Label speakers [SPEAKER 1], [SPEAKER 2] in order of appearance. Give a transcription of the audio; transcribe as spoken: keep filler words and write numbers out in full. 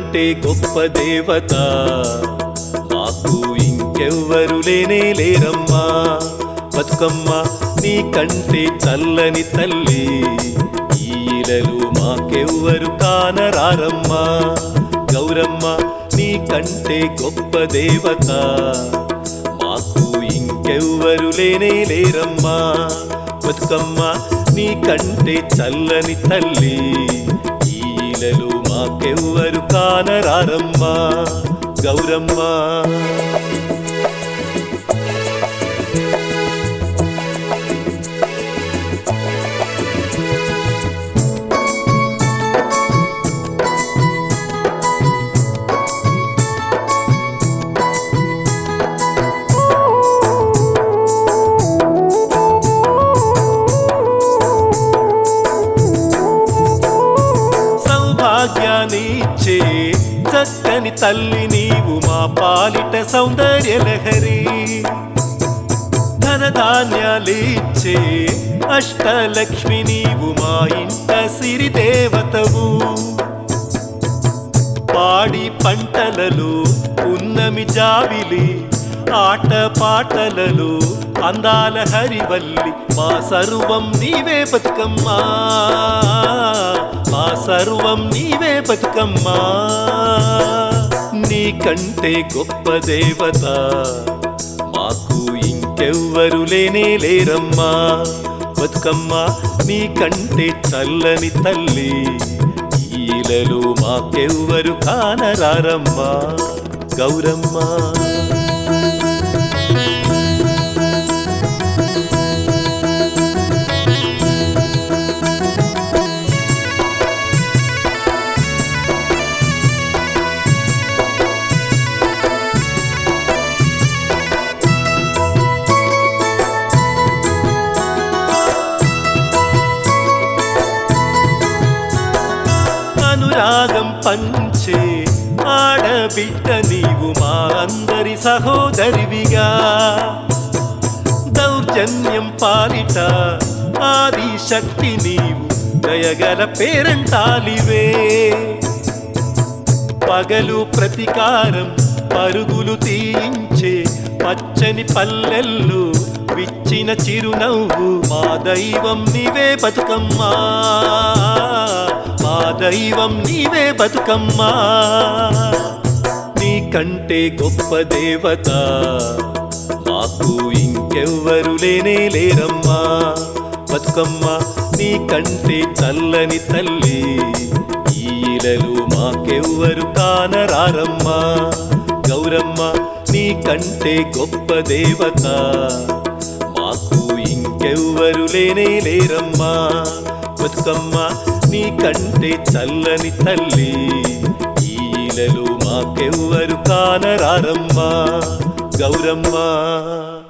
[SPEAKER 1] కంటే గొప్ప దేవత మాకు ఇంకెవ్వరు లేనే లేరమ్మా. బతుకమ్మ నీ కంటే చల్లని తల్లి, ఈ ఇలలు మాకెవ్వరు కానరారమ్మా. గౌరమ్మ నీ కంటే గొప్ప దేవత మాకు ఇంకెవ్వరు లేనే లేరమ్మా. బతుకమ్మ నీ కంటే చల్లని తల్లి, ఈ ఇలలు మాకెవ్వరు కానరారమ్మా. గౌరమ్మ సౌభాగ్యాన్నిచ్చే చక్కని తల్లి నీవు మా పాలిట సౌందర్య లహరి. ధనధాన్యాలిచ్చే అష్టలక్ష్మి నీవు మా ఇంట సిరి దేవతవు. పాడి పంటలలో పున్నమి జాబిలి, ఆట పాటలలో అందాల హరివల్లి, మా సర్వం నీవే బతుకమ్మా, మా సర్వం నీవే బతుకమ్మా. నీ కంటే గొప్ప దేవత మాకు ఇంకెవ్వరు లేనే లేరమ్మా. బతుకమ్మ నీ కంటే చల్లని తల్లి, ఈ ఇలలు మాకెవ్వరు కానరారమ్మా. గౌరమ్మ అనురాగం పంచే ఆడబిడ్డ నీవు మా అందరి సహోదరివిగా. దౌర్జన్యం పాలిట ఆది శక్తి నీవు, దయగల పేరంటాలివే. పగలు ప్రతీకారం పరుగులు తీయించే పచ్చని పల్లెల్లో విచ్చిన చిరునవ్వు, మా దైవం నీవే బతుకమ్మా, మా దైవం నీవే బతుకమ్మా. నీ కంటే గొప్ప దేవత మాకు ఇంకెవ్వరు లేనే లేరమ్మా. బతుకమ్మ నీ కంటే చల్లని తల్లి, ఈ ఇలలు మాకెవ్వరు కానరారమ్మా. గౌరమ్మ నీ కంటే గొప్ప దేవత మాకు ఇంకెవ్వరు లేనే లేరమ్మా. బతుకమ్మ నీ కంటే చల్లని తల్లి, ఈ ఇలలు మాకెవ్వరు కానరారమ్మా. గౌరమ్మ